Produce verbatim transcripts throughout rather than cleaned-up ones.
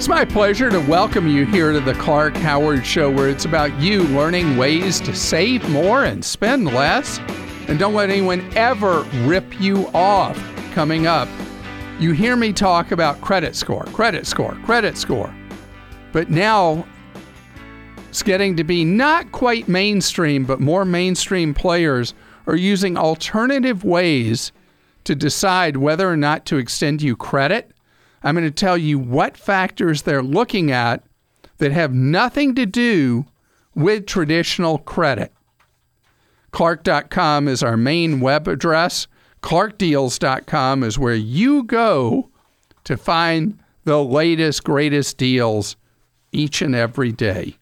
It's my pleasure to welcome you here to the Clark Howard Show, where it's about you learning ways to save more and spend less. And don't let anyone ever rip you off. Coming up, you hear me talk about credit score, credit score, credit score. But now it's getting to be not quite mainstream, but more mainstream players are using alternative ways to decide whether or not to extend you credit. I'm going to tell you what factors they're looking at that have nothing to do with traditional credit. Clark dot com is our main web address. Clark Deals dot com is where you go to find the latest, greatest deals each and every day.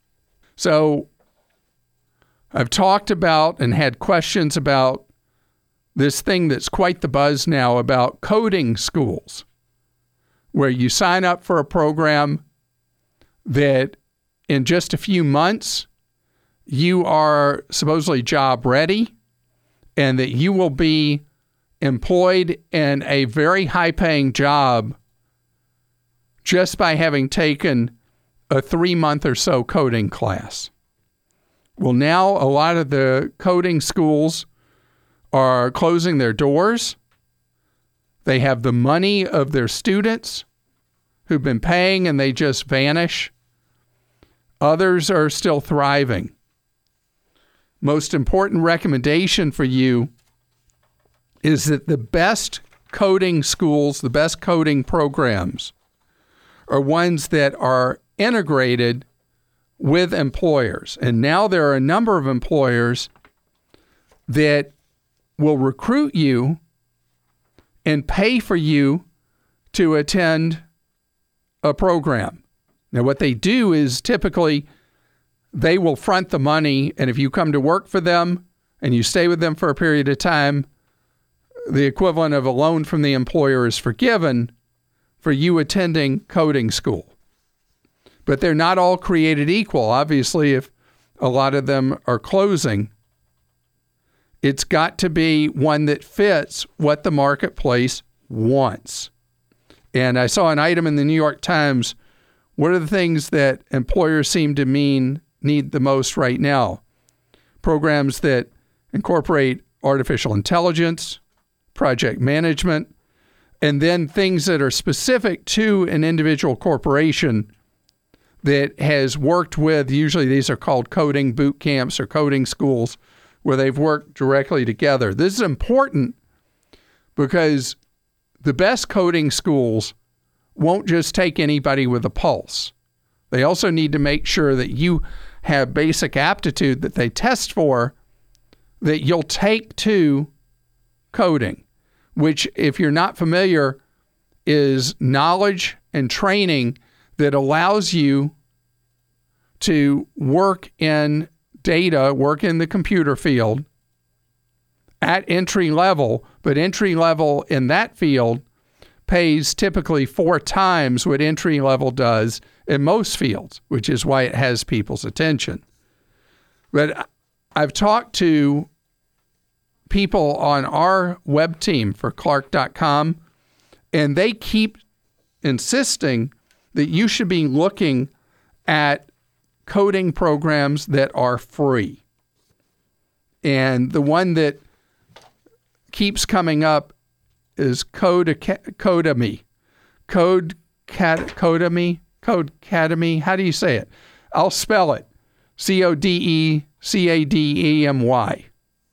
So I've talked about and had questions about this thing that's quite the buzz now about coding schools, where you sign up for a program that in just a few months, you are supposedly job ready and that you will be employed in a very high-paying job just by having taken a three-month or so coding class. Well, now a lot of the coding schools are closing their doors. They have the money of their students who've been paying and they just vanish. Others are still thriving. Most important recommendation for you is that the best coding schools, the best coding programs are ones that are integrated with employers. And now there are a number of employers that will recruit you and pay for you to attend a program. Now, what they do is typically they will front the money, and if you come to work for them and you stay with them for a period of time, the equivalent of a loan from the employer is forgiven for you attending coding school. But they're not all created equal. Obviously, if a lot of them are closing, it's got to be one that fits what the marketplace wants. And I saw an item in the New York Times. What are the things that employers seem to mean need the most right now? Programs that incorporate artificial intelligence, project management, and then things that are specific to an individual corporation that has worked with, usually these are called coding boot camps or coding schools, where they've worked directly together. This is important because the best coding schools won't just take anybody with a pulse. They also need to make sure that you have basic aptitude that they test for that you'll take to coding, which, if you're not familiar, is knowledge and training that allows you to work in data, work in the computer field at entry level, but entry level in that field pays typically four times what entry level does in most fields, which is why it has people's attention. But I've talked to people on our web team for Clark dot com, and they keep insisting that you should be looking at coding programs that are free. And the one that keeps coming up is Codecademy. Code Codecademy? Codecademy? How do you say it? I'll spell it. C O D E C A D E M Y.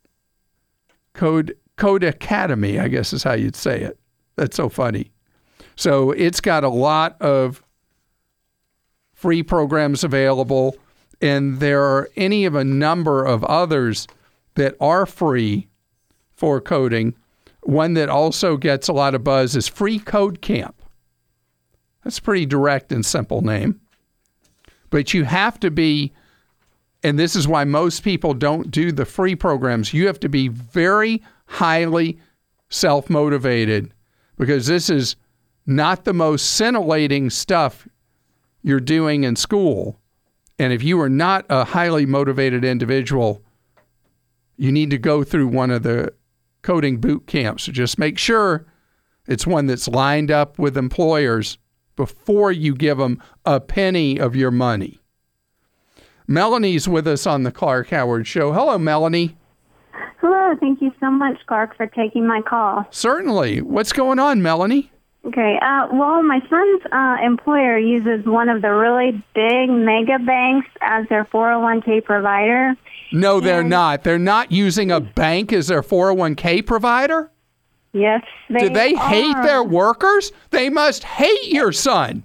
Code Codecademy, I guess is how you'd say it. That's so funny. So it's got a lot of free programs available, and there are any of a number of others that are free for coding. One that also gets a lot of buzz is Free Code Camp. That's a pretty direct and simple name. But you have to be, and this is why most people don't do the free programs, you have to be very highly self-motivated, because this is not the most scintillating stuff you're doing in school. And if you are not a highly motivated individual, you need to go through one of the coding boot camps. So just make sure it's one that's lined up with employers before you give them a penny of your money. Melanie's with us on the Clark Howard Show. Hello, Melanie. Hello. Thank you so much, Clark, for taking my call. Certainly. What's going on, Melanie? Okay. Uh, well, my son's uh, employer uses one of the really big mega banks as their four oh one k provider. No, they're and not. They're not using a bank as their four oh one k provider? Yes, they Do they are. hate their workers? They must hate your son.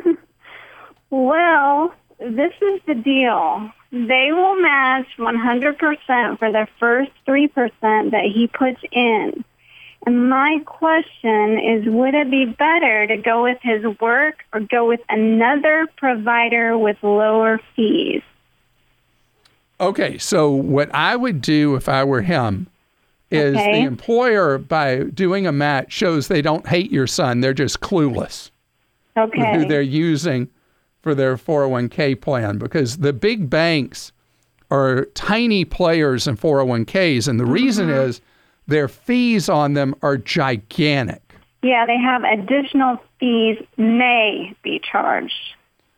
Well, this is the deal. They will match one hundred percent for the first three percent that he puts in. And my question is, would it be better to go with his work or go with another provider with lower fees? Okay, so what I would do if I were him is Okay. the employer, by doing a match, shows they don't hate your son. They're just clueless with who Okay. they're using for their four oh one k plan, because the big banks are tiny players in four oh one k's, and the reason is their fees on them are gigantic. Yeah, they have additional fees may be charged.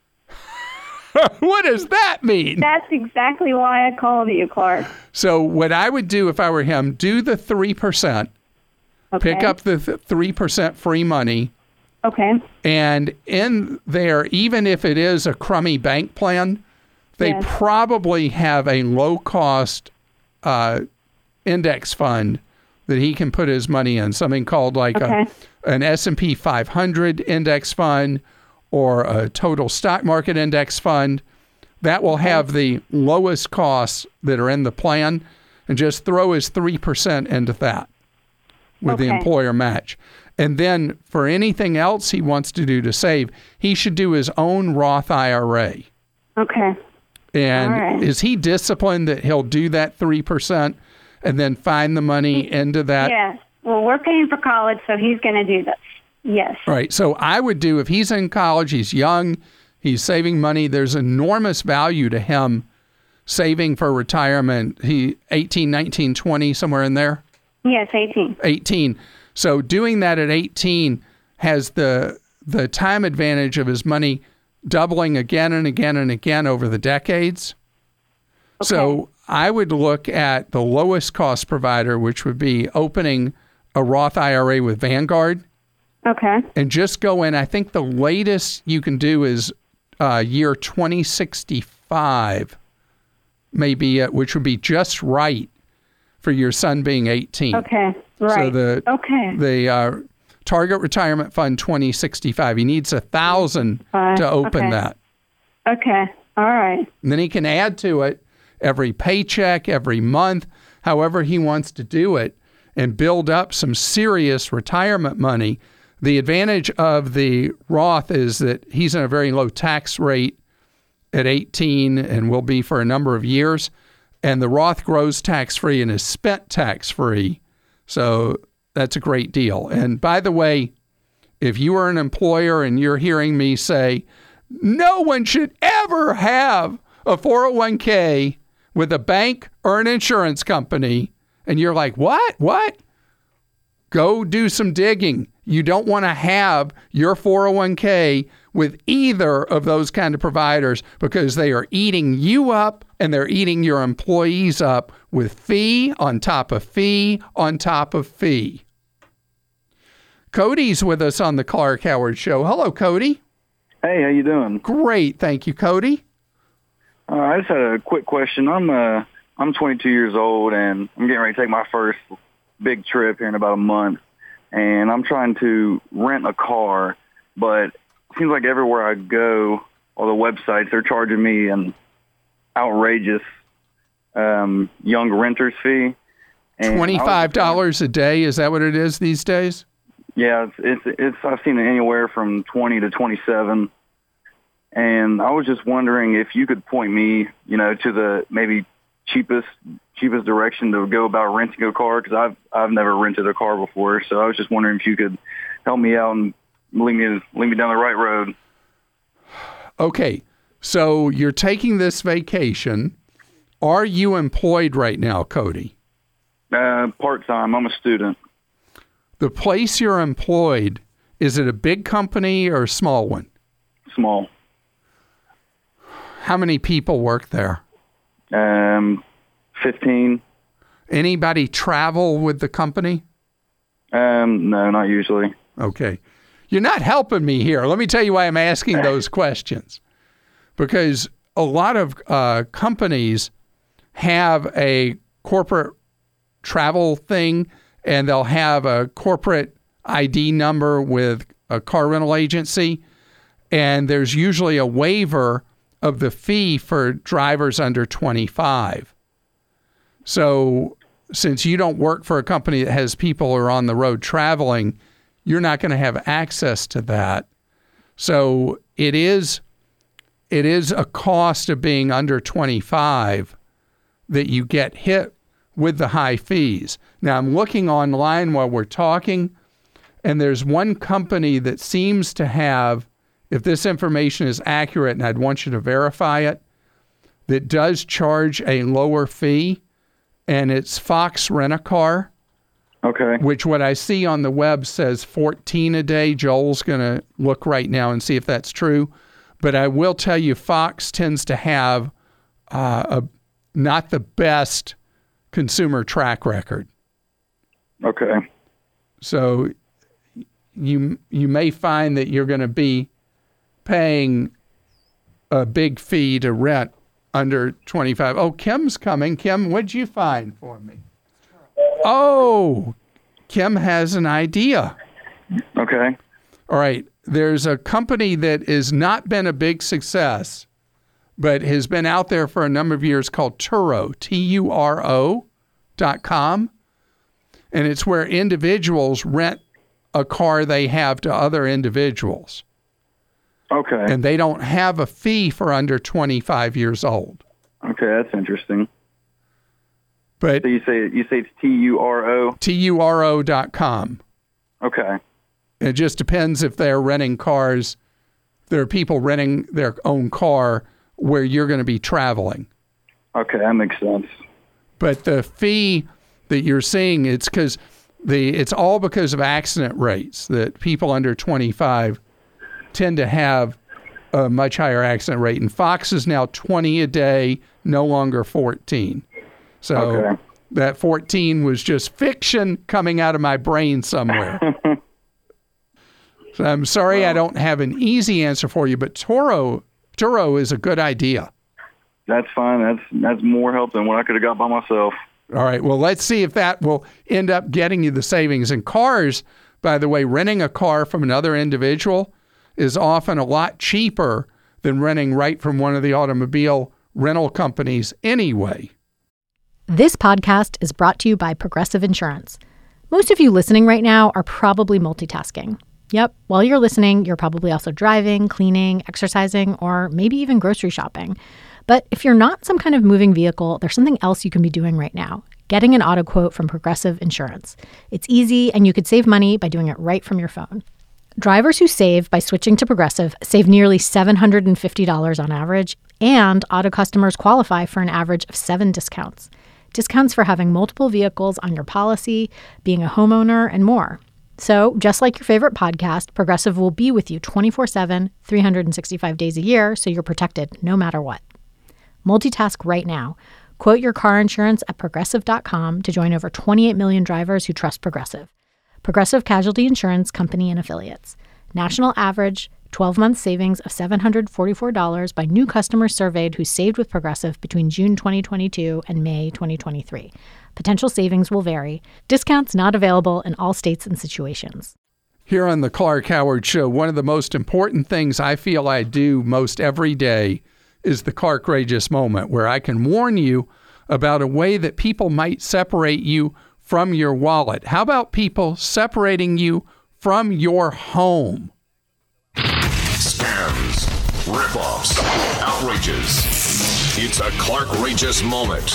What does that mean? That's exactly why I called you, Clark. So what I would do if I were him, do the three percent, Okay. pick up the th- three percent free money, Okay. and in there, even if it is a crummy bank plan, they Yes. probably have a low-cost uh, index fund that he can put his money in, something called like Okay. a, an S and P five hundred index fund or a total stock market index fund. That will have the lowest costs that are in the plan, and just throw his three percent into that with the Okay. employer match. And then for anything else he wants to do to save, he should do his own Roth I R A. Okay. And All right. is he disciplined that he'll do that three percent and then find the money into that? Yes. Well, we're paying for college, so he's going to do this. Yes. Right. So I would do, if he's in college, he's young, he's saving money, there's enormous value to him saving for retirement. He eighteen, nineteen, twenty, somewhere in there? Yes, eighteen. eighteen. So doing that at eighteen has the the time advantage of his money doubling again and again and again over the decades. So I would look at the lowest cost provider, which would be opening a Roth I R A with Vanguard, Okay. and just go in. I think the latest you can do is uh, year twenty sixty-five, maybe, uh, which would be just right for your son being eighteen. Okay. Right. So the okay. the uh, Target Retirement Fund twenty sixty-five, he needs a thousand Five. to open Okay. that. Okay. All right. And then he can add to it every paycheck, every month, however he wants to do it, and build up some serious retirement money. The advantage of the Roth is that he's in a very low tax rate at eighteen and will be for a number of years. And the Roth grows tax-free and is spent tax-free. So that's a great deal. And by the way, if you are an employer and you're hearing me say, no one should ever have a four oh one k with a bank or an insurance company, and you're like, what? What? Go do some digging. You don't want to have your four oh one k with either of those kind of providers, because they are eating you up and they're eating your employees up with fee on top of fee on top of fee. Cody's with us on the Clark Howard Show. Hello, Cody. Hey, how you doing? Great. Thank you, Cody. Uh, I just had a quick question. I'm uh, I'm twenty-two years old, and I'm getting ready to take my first big trip here in about a month. And I'm trying to rent a car, but it seems like everywhere I go, all the websites, they're charging me an outrageous um, young renter's fee. And I was- twenty-five dollars a day, is that what it is these days? Yeah, it's, it's it's I've seen it anywhere from twenty to twenty-seven, and I was just wondering if you could point me, you know, to the maybe cheapest cheapest direction to go about renting a car, because I've I've never rented a car before, so I was just wondering if you could help me out and lead me lead me down the right road. Okay, so you're taking this vacation. Are you employed right now, Cody? Uh, part time. I'm a student. The place you're employed Is it a big company or a small one? Small. How many people work there? Um, fifteen. Anybody travel with the company? Um, no, not usually. Okay. You're not helping me here. Let me tell you why I'm asking those questions. Because a lot of uh, companies have a corporate travel thing, and they'll have a corporate I D number with a car rental agency, and there's usually a waiver of the fee for drivers under twenty-five. So since you don't work for a company that has people who are on the road traveling, you're not going to have access to that. So it is it is a cost of being under twenty-five that you get hit with the high fees. Now, I'm looking online while we're talking, and there's one company that seems to have, if this information is accurate, and I'd want you to verify it, that does charge a lower fee, and it's Fox Rent-A-Car. Okay. Which what I see on the web says fourteen a day. Joel's going to look right now and see if that's true. But I will tell you, Fox tends to have uh, a not the best consumer track record. Okay. So you you may find that you're going to be paying a big fee to rent under twenty-five. Oh, Kim's coming. Kim, what'd you find for me? Oh, Kim has an idea. Okay. All right. There's a company that has not been a big success, but has been out there for a number of years called Turo, T U R O dot com. And it's where individuals rent a car they have to other individuals. Okay. And they don't have a fee for under twenty-five years old. Okay, that's interesting. But So you say you say it's T U R O? T U R O dot com. Okay. It just depends if they're renting cars. There are people renting their own car where you're going to be traveling. Okay, that makes sense. But the fee that you're seeing, it's because the it's all because of accident rates, that people under twenty-five tend to have a much higher accident rate. And Fox is now twenty a day, no longer fourteen. So Okay. that fourteen was just fiction coming out of my brain somewhere. So I'm sorry I don't have an easy answer for you, but Turo, Turo is a good idea. That's fine. That's that's more help than what I could have got by myself. All right. Well, let's see if that will end up getting you the savings. And cars, by the way, renting a car from another individual is often a lot cheaper than renting right from one of the automobile rental companies anyway. This podcast is brought to you by Progressive Insurance. Most of you listening right now are probably multitasking. Yep, while you're listening, you're probably also driving, cleaning, exercising, or maybe even grocery shopping. But if you're not some kind of moving vehicle, there's something else you can be doing right now. Getting an auto quote from Progressive Insurance. It's easy, and you could save money by doing it right from your phone. Drivers who save by switching to Progressive save nearly seven hundred fifty dollars on average, and auto customers qualify for an average of seven discounts. Discounts for having multiple vehicles on your policy, being a homeowner, and more. So, just like your favorite podcast, Progressive will be with you twenty-four seven, three hundred sixty-five days a year, so you're protected no matter what. Multitask right now. Quote your car insurance at Progressive dot com to join over twenty-eight million drivers who trust Progressive. Progressive Casualty Insurance Company and Affiliates. National average twelve-month savings of seven hundred forty-four dollars by new customers surveyed who saved with Progressive between June twenty twenty-two and May twenty twenty-three. Potential savings will vary. Discounts not available in all states and situations. Here on the Clark Howard Show, one of the most important things I feel I do most every day is the Clarkrageous moment, where I can warn you about a way that people might separate you from your wallet. How about people separating you from your home? Scams, rip-offs, outrages. It's a Clarkrageous moment.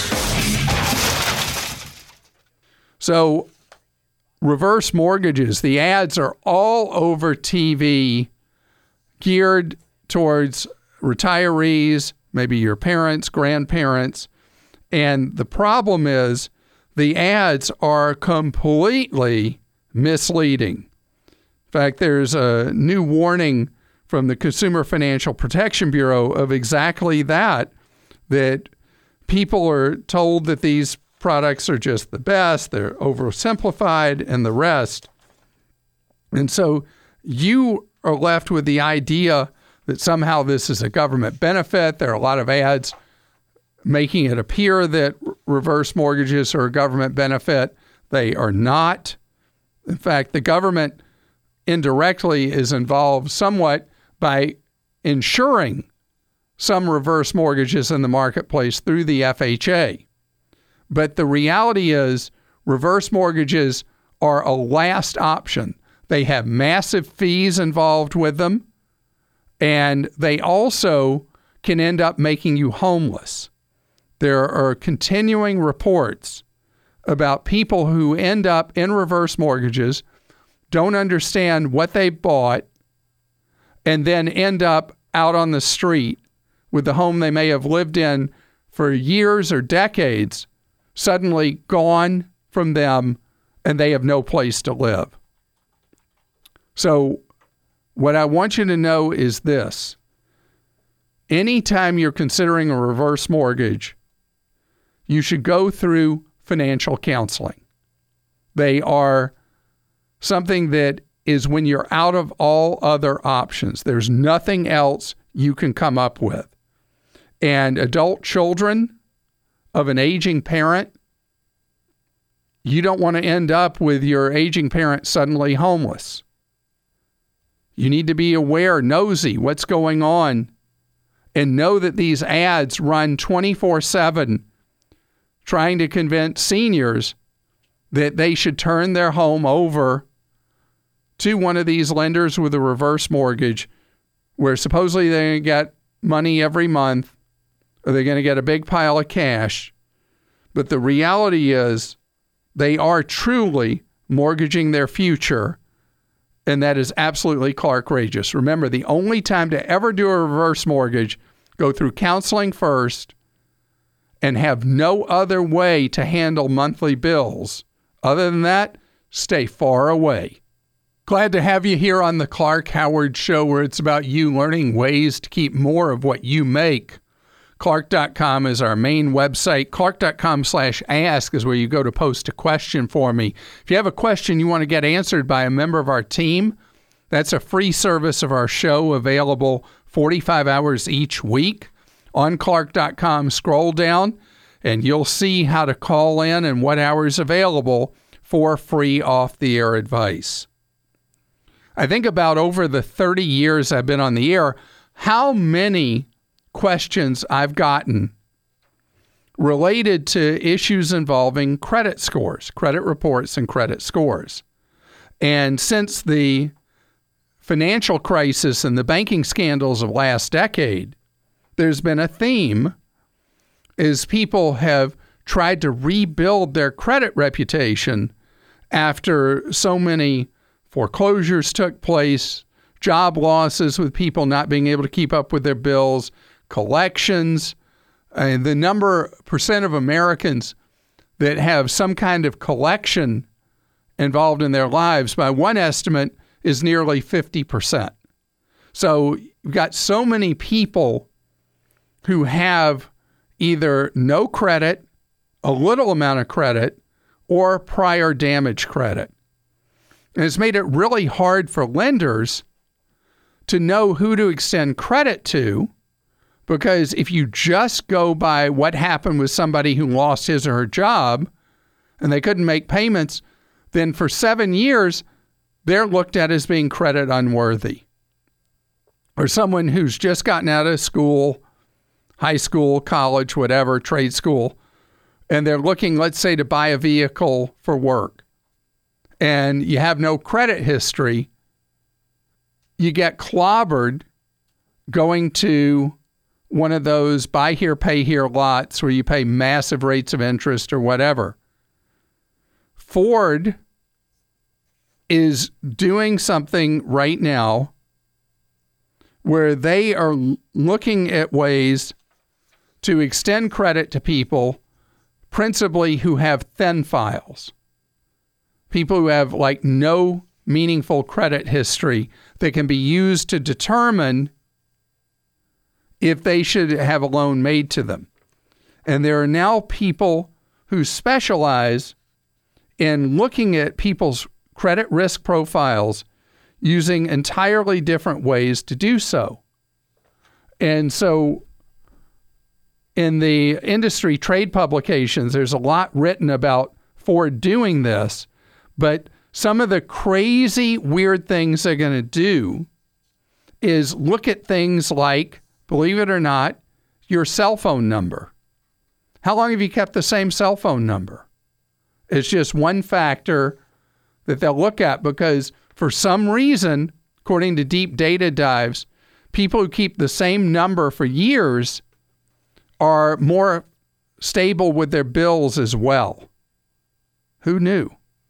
So, reverse mortgages, the ads are all over T V, geared towards retirees, maybe your parents, grandparents. And the problem is the ads are completely misleading. fact, there's a new warning from the Consumer Financial Protection Bureau of exactly that, that people are told that these products are just the best, they're oversimplified, and the rest. And so you are left with the idea that somehow this is a government benefit. There are a lot of ads making it appear that reverse mortgages are a government benefit. They are not. In fact, the government indirectly is involved somewhat by insuring some reverse mortgages in the marketplace through the F H A. But the reality is reverse mortgages are a last option. They have massive fees involved with them, and they also can end up making you homeless. There are continuing reports about people who end up in reverse mortgages, don't understand what they bought, and then end up out on the street with the home they may have lived in for years or decades, suddenly gone from them, and they have no place to live. So what I want you to know is this. Anytime you're considering a reverse mortgage, you should go through financial counseling. They are something that is when you're out of all other options. There's nothing else you can come up with. And adult children of an aging parent, you don't want to end up with your aging parent suddenly homeless. You need to be aware, nosy, what's going on, and know that these ads run twenty-four seven trying to convince seniors that they should turn their home over to one of these lenders with a reverse mortgage where supposedly they're going to get money every month or they're going to get a big pile of cash. But the reality is they are truly mortgaging their future, and that is absolutely Clark-rageous. Remember, the only time to ever do a reverse mortgage, go through counseling first and have no other way to handle monthly bills. Other than that, stay far away. Glad to have you here on the Clark Howard Show, where it's about you learning ways to keep more of what you make. Clark dot com is our main website. Clark dot com slash ask is where you go to post a question for me. If you have a question you want to get answered by a member of our team, that's a free service of our show available forty-five hours each week. On Clark dot com, scroll down, and you'll see how to call in and what hours available for free off-the-air advice. I think about over the thirty years I've been on the air, how many questions I've gotten related to issues involving credit scores, credit reports, and credit scores. And since the financial crisis and the banking scandals of last decade, there's been a theme is people have tried to rebuild their credit reputation after so many foreclosures took place, job losses with people not being able to keep up with their bills, collections, and the number percent of Americans that have some kind of collection involved in their lives, by one estimate, is nearly fifty percent. So you've got so many people who have either no credit, a little amount of credit, or prior damage credit. And it's made it really hard for lenders to know who to extend credit to, because if you just go by what happened with somebody who lost his or her job and they couldn't make payments, then for seven years, they're looked at as being credit unworthy. Or someone who's just gotten out of school, high school, college, whatever, trade school, and they're looking, let's say, to buy a vehicle for work, and you have no credit history, you get clobbered going to one of those buy here, pay here lots where you pay massive rates of interest or whatever. Ford is doing something right now where they are looking at ways to extend credit to people, principally who have thin files. People who have like no meaningful credit history that can be used to determine if they should have a loan made to them. And there are now people who specialize in looking at people's credit risk profiles using entirely different ways to do so. And so in the industry trade publications, there's a lot written about Ford doing this, but some of the crazy, weird things they're going to do is look at things like, believe it or not, your cell phone number. How long have you kept the same cell phone number? It's just one factor that they'll look at because for some reason, according to deep data dives, people who keep the same number for years are more stable with their bills as well. Who knew?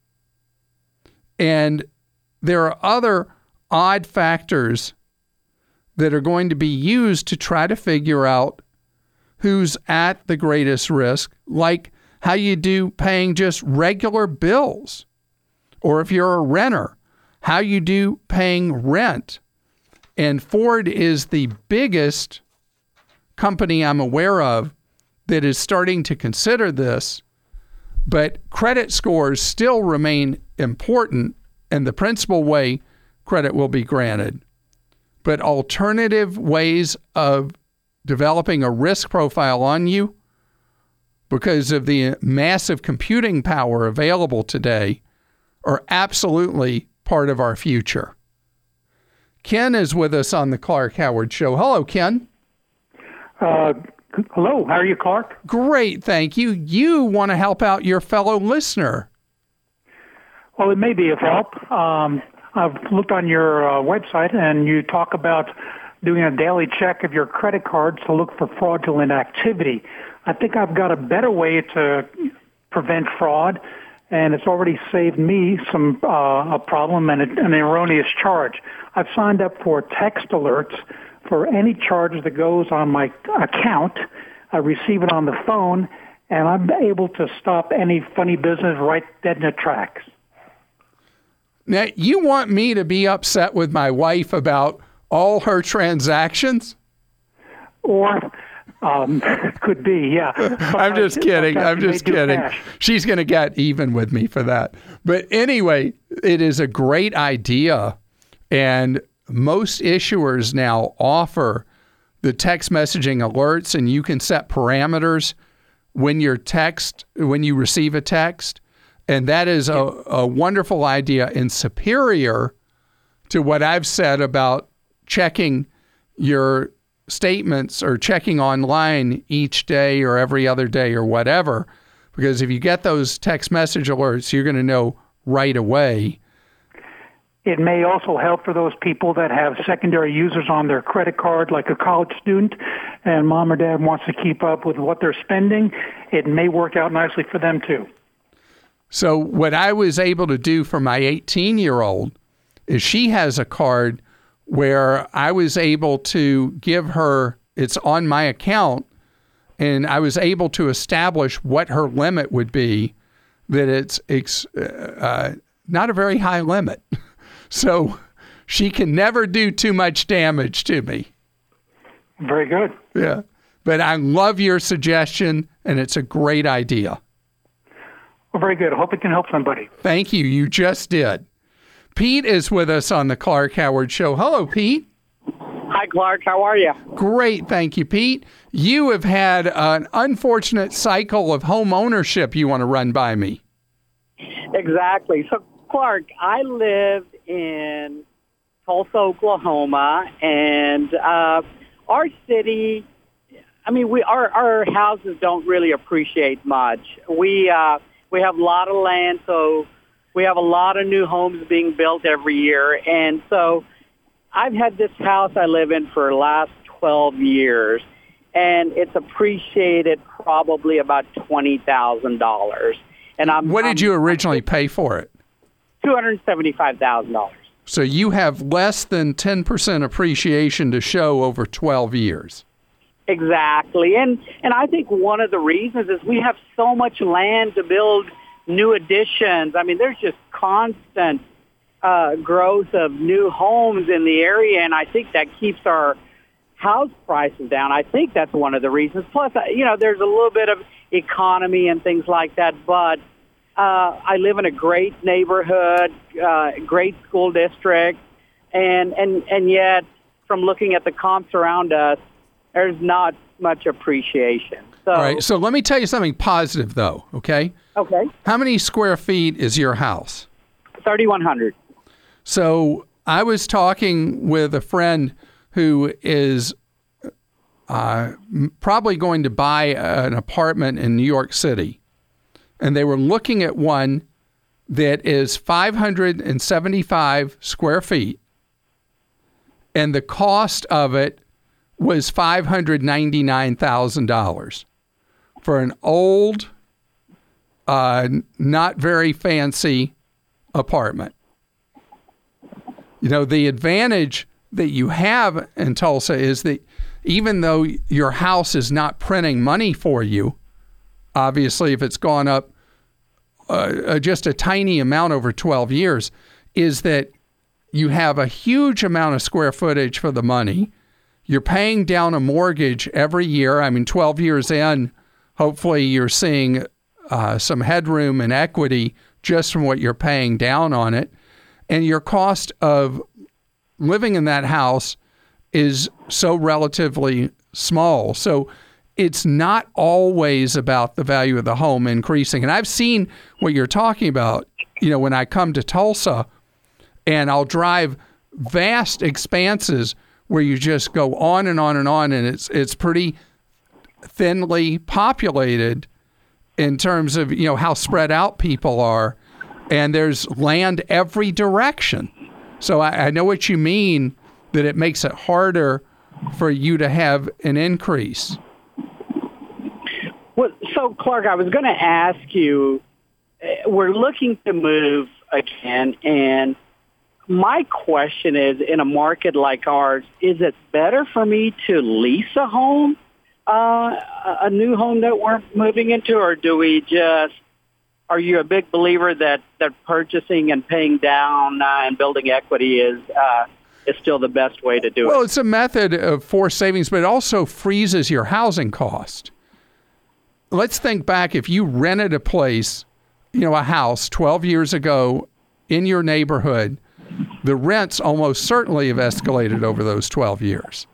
And there are other odd factors that are going to be used to try to figure out who's at the greatest risk, like how you do paying just regular bills, or if you're a renter, how you do paying rent. And Ford is the biggest company I'm aware of that is starting to consider this, but credit scores still remain important and the principal way credit will be granted. But alternative ways of developing a risk profile on you, because of the massive computing power available today, are absolutely part of our future. Ken is with us on the Clark Howard Show. Hello, Ken. Uh, hello. How are you, Clark? Great, thank you. You want to help out your fellow listener. Well, it may be of help. Um, I've looked on your uh, website, and you talk about doing a daily check of your credit cards to look for fraudulent activity. I think I've got a better way to prevent fraud, and it's already saved me some uh, a problem and an erroneous charge. I've signed up for text alerts for any charge that goes on my account. I receive it on the phone, and I'm able to stop any funny business right dead in the tracks. Now, you want me to be upset with my wife about all her transactions? Or um, could be, yeah. I'm just kidding. I'm just kidding. She's going to get even with me for that. But anyway, it is a great idea. And most issuers now offer the text messaging alerts, and you can set parameters when your text, when you receive a text. And that is a, a wonderful idea and superior to what I've said about checking your statements or checking online each day or every other day or whatever. Because if you get those text message alerts, you're going to know right away. It may also help for those people that have secondary users on their credit card, like a college student, and mom or dad wants to keep up with what they're spending. It may work out nicely for them, too. So what I was able to do for my eighteen-year-old is she has a card where I was able to give her, it's on my account, and I was able to establish what her limit would be, that it's, it's uh, not a very high limit. So she can never do too much damage to me. Very good. Yeah. But I love your suggestion, and it's a great idea. Well, very good. I hope it can help somebody. Thank you. You just did. Pete is with us on the Clark Howard Show. Hello, Pete. Hi, Clark. How are you? Great. Thank you, Pete. You have had an unfortunate cycle of home ownership you want to run by me. Exactly. So, Clark, I lived in Tulsa, Oklahoma, and uh, our city, I mean, we our, our houses don't really appreciate much. We uh, we have a lot of land, so we have a lot of new homes being built every year. And so I've had this house I live in for the last twelve years, and it's appreciated probably about twenty thousand dollars. And I'm What did I'm, you originally pay for it? two hundred seventy-five thousand dollars. So you have less than ten percent appreciation to show over twelve years. Exactly. And and I think one of the reasons is we have so much land to build new additions. I mean, there's just constant uh, growth of new homes in the area, and I think that keeps our house prices down. I think that's one of the reasons. Plus, uh, you know, there's a little bit of economy and things like that, but uh, I live in a great neighborhood, uh, great school district, and, and, and yet from looking at the comps around us, there's not much appreciation. So, All right, so let me tell you something positive, though, okay? Okay. How many square feet is your house? thirty-one hundred. So I was talking with a friend who is uh, probably going to buy an apartment in New York City, and they were looking at one that is five hundred seventy-five square feet, and the cost of it was five hundred ninety-nine thousand dollars for an old, uh, not very fancy apartment. You know, the advantage that you have in Tulsa is that even though your house is not printing money for you, obviously if it's gone up uh, just a tiny amount over twelve years, is that you have a huge amount of square footage for the money. You're paying down a mortgage every year. I mean, twelve years in, hopefully you're seeing uh, some headroom and equity just from what you're paying down on it. And your cost of living in that house is so relatively small. So it's not always about the value of the home increasing. And I've seen what you're talking about, you know, when I come to Tulsa and I'll drive vast expanses where you just go on and on and on, and it's it's pretty thinly populated in terms of, you know, how spread out people are, and there's land every direction. So I, I know what you mean, that it makes it harder for you to have an increase. Well, so Clark, I was going to ask you, we're looking to move again, and my question is, in a market like ours, is it better for me to lease a home, uh, a new home that we're moving into, or do we just, are you a big believer that, that purchasing and paying down uh, and building equity is uh, is still the best way to do well, it? Well, it's a method of forced savings, but it also freezes your housing cost. Let's think back, if you rented a place, you know, a house twelve years ago in your neighborhood, the rents almost certainly have escalated over those twelve years.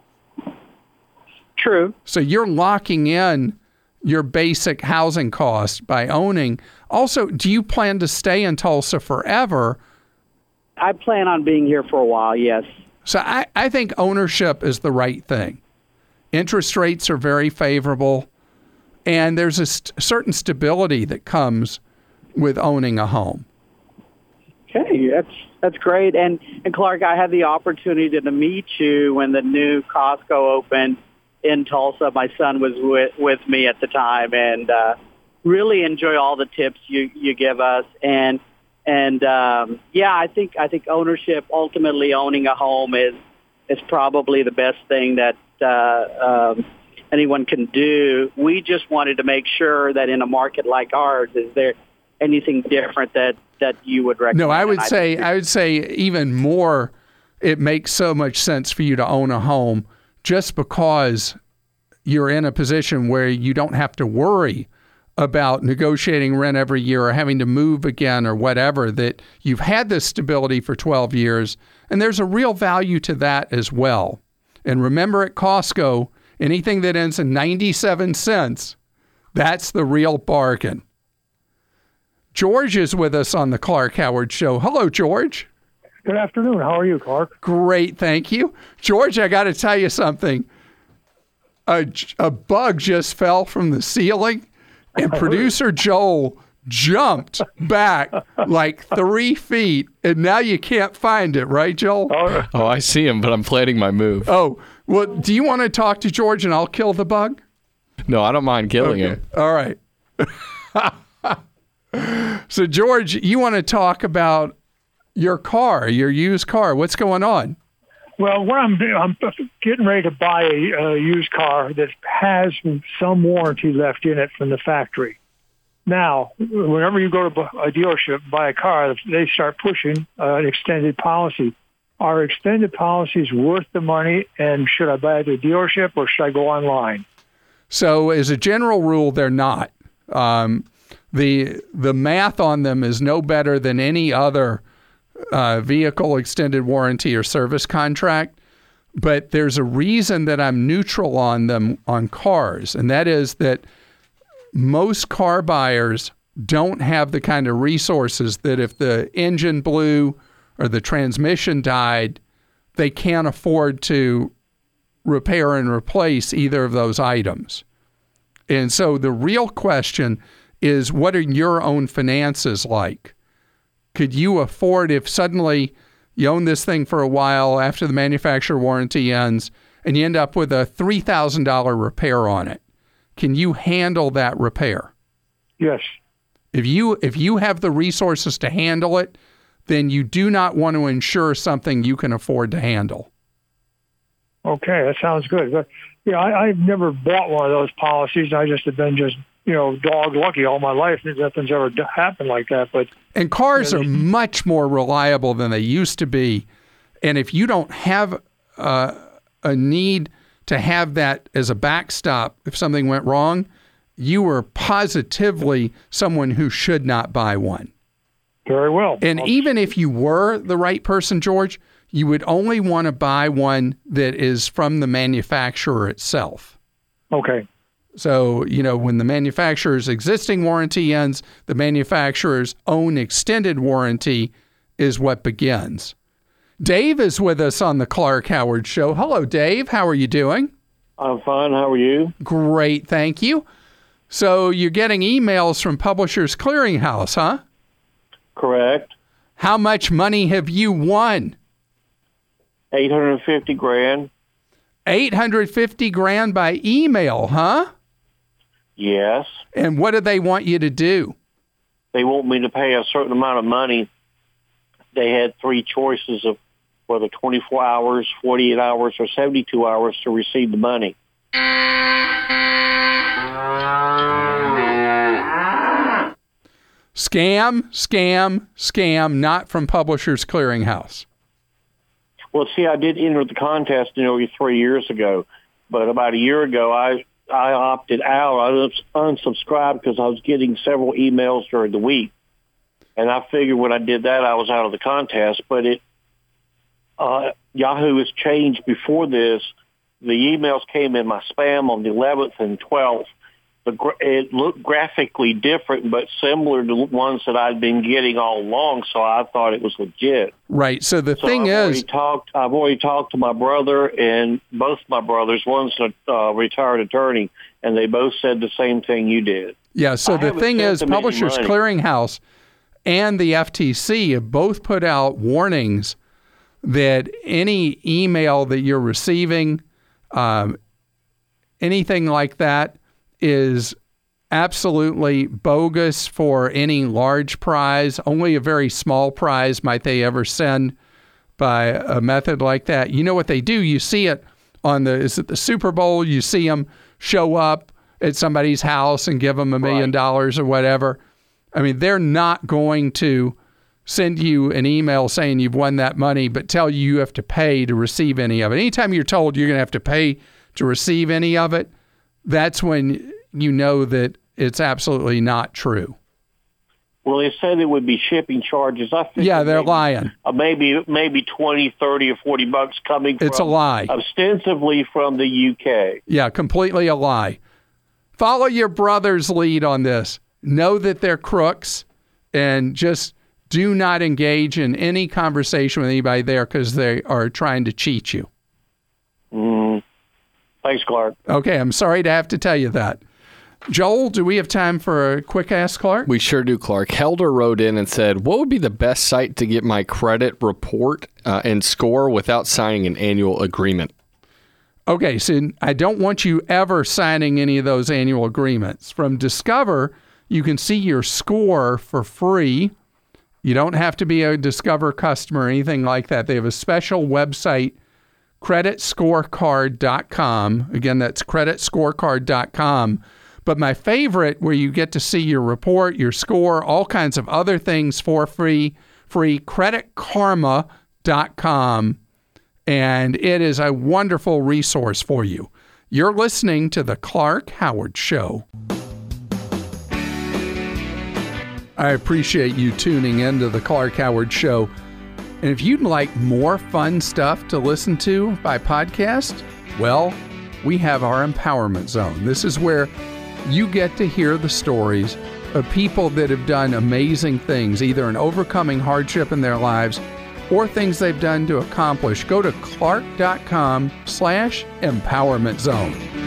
True. So you're locking in your basic housing cost by owning. Also, do you plan to stay in Tulsa forever? I plan on being here for a while, yes. So I, I think ownership is the right thing. Interest rates are very favorable, and there's a st- certain stability that comes with owning a home. Okay, that's that's great. And and Clark, I had the opportunity to meet you when the new Costco opened in Tulsa. My son was with, with me at the time, and uh, really enjoy all the tips you, you give us. And and um, yeah, I think I think ownership, ultimately owning a home, is is probably the best thing that uh, um, anyone can do. We just wanted to make sure that in a market like ours, is there anything different that, that you would recommend? No, I would say I would say even more. It makes so much sense for you to own a home, just because you're in a position where you don't have to worry about negotiating rent every year or having to move again or whatever, that you've had this stability for twelve years. And there's a real value to that as well. And remember, at Costco, anything that ends in ninety-seven cents, that's the real bargain. George is with us on the Clark Howard Show. Hello, George. Good afternoon. How are you, Clark? Great, thank you. George, I got to tell you something. A, a bug just fell from the ceiling, and producer Joel jumped back like three feet, and now you can't find it, right, Joel? Oh, oh I see him, but I'm planning my move. Oh, well, do you want to talk to George and I'll kill the bug? No, I don't mind killing okay. him. All right. So, George, you want to talk about your car, your used car. What's going on? Well, what I'm I'm getting ready to buy a, a used car that has some warranty left in it from the factory. Now, whenever you go to a dealership, buy a car, they start pushing uh, an extended policy. Are extended policies worth the money, and should I buy it at the dealership or should I go online? So as a general rule, they're not. Um, the the math on them is no better than any other uh, vehicle extended warranty or service contract. But there's a reason that I'm neutral on them on cars, and that is that most car buyers don't have the kind of resources that if the engine blew or the transmission died, they can't afford to repair and replace either of those items. And so the real question is, what are your own finances like? Could you afford, if suddenly you own this thing for a while after the manufacturer warranty ends and you end up with a three thousand dollars repair on it, can you handle that repair? Yes. If you if you have the resources to handle it, then you do not want to insure something you can afford to handle. Okay, that sounds good. But yeah, I, I've never bought one of those policies. I just have been just, you know, dog lucky all my life. Nothing's ever happened like that. But and cars are much more reliable than they used to be. And if you don't have uh, a need to have that as a backstop if something went wrong, you are positively someone who should not buy one. Very well. And I'll... even if you were the right person, George, you would only want to buy one that is from the manufacturer itself. Okay. So, you know, when the manufacturer's existing warranty ends, the manufacturer's own extended warranty is what begins. Dave is with us on the Clark Howard Show. Hello, Dave. How are you doing? I'm fine. How are you? Great, thank you. So you're getting emails from Publishers Clearinghouse, huh? Correct. How much money have you won? eight hundred fifty grand. eight hundred fifty grand by email, huh? Yes. And what do they want you to do? They want me to pay a certain amount of money. They had three choices of whether twenty-four hours, forty-eight hours, or seventy-two hours to receive the money. Scam, scam, scam, not from Publishers Clearinghouse. Well, see, I did enter the contest nearly three years ago, but about a year ago, I I opted out. I unsubscribed because I was getting several emails during the week, and I figured when I did that, I was out of the contest. But it uh, Yahoo has changed before this. The emails came in my spam on the eleventh and twelfth. The, it looked graphically different, but similar to the ones that I'd been getting all along, so I thought it was legit. Right. So the so thing I've is, already talked, I've already talked to my brother and both my brothers. One's a uh, retired attorney, and they both said the same thing you did. Yeah. So I the thing is, Publishers Clearinghouse and the F T C have both put out warnings that any email that you're receiving, um, anything like that, is absolutely bogus for any large prize. Only a very small prize might they ever send by a method like that. You know what they do? You see it on the, is it the Super Bowl? You see them show up at somebody's house and give them a million dollars or whatever. I mean, they're not going to send you an email saying you've won that money, but tell you you have to pay to receive any of it. Anytime you're told you're going to have to pay to receive any of it, that's when you know that it's absolutely not true. Well, they said it would be shipping charges. I think yeah, they're maybe, lying. Uh, maybe maybe twenty, thirty, or forty bucks coming it's from, a lie. ostensibly from the U K. Yeah, completely a lie. Follow your brother's lead on this. Know that they're crooks, and just do not engage in any conversation with anybody there because they are trying to cheat you. Mm. Thanks, Clark. Okay, I'm sorry to have to tell you that. Joel, do we have time for a quick Ask Clark? We sure do, Clark. Helder wrote in and said, what would be the best site to get my credit report uh, and score without signing an annual agreement? Okay, so I don't want you ever signing any of those annual agreements. From Discover, you can see your score for free. You don't have to be a Discover customer or anything like that. They have a special website, credit scorecard dot com. Again, that's credit scorecard dot com. But my favorite, where you get to see your report, your score, all kinds of other things for free, free, credit karma dot com. And it is a wonderful resource for you. You're listening to The Clark Howard Show. I appreciate you tuning in to The Clark Howard Show. And if you'd like more fun stuff to listen to by podcast, well, we have our Empowerment Zone. This is where you get to hear the stories of people that have done amazing things, either in overcoming hardship in their lives or things they've done to accomplish. Go to clark dot com slash empowerment zone.